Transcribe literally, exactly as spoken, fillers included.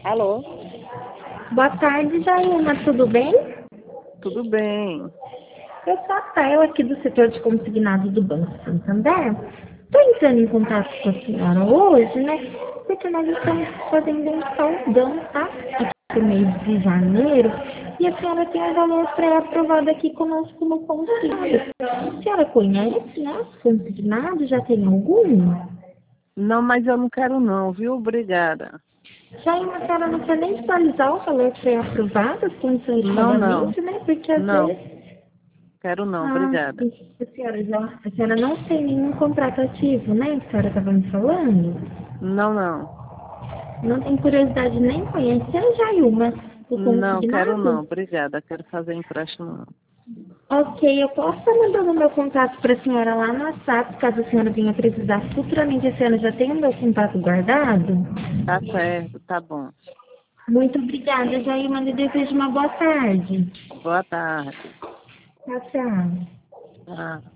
Alô? Boa tarde, Jailma, tudo bem? Tudo bem. Eu sou a Tayla aqui do setor de consignado do Banco Santander. Estou entrando em contato com a senhora hoje, né? Porque nós estamos fazendo um saldão, tá? Aqui no mês de janeiro. E a senhora tem um valor pré-aprovado aqui conosco no consignado. A senhora conhece, né? Consignado, já tem algum? Não, mas eu não quero não, viu? Obrigada. Jailma, a senhora não quer nem atualizar o valor pré-aprovado, assim, Não, não. solicitadamente, né? Porque às Não, vezes quero não, Ah, obrigada. sim. A senhora, já, a senhora não tem nenhum contrato ativo, né? A senhora estava me falando. Não, não. Não tem curiosidade nem conhecer Jailma, o Não, quero não, consignado? obrigada. Quero fazer empréstimo não. Ok, eu posso estar mandando meu contato para a senhora lá no WhatsApp, caso a senhora venha precisar futuramente. A senhora já tem o meu contato guardado? Tá certo, tá bom. Muito obrigada, Jailma. Eu desejo uma boa tarde. Boa tarde. Tchau, tchau. Ah.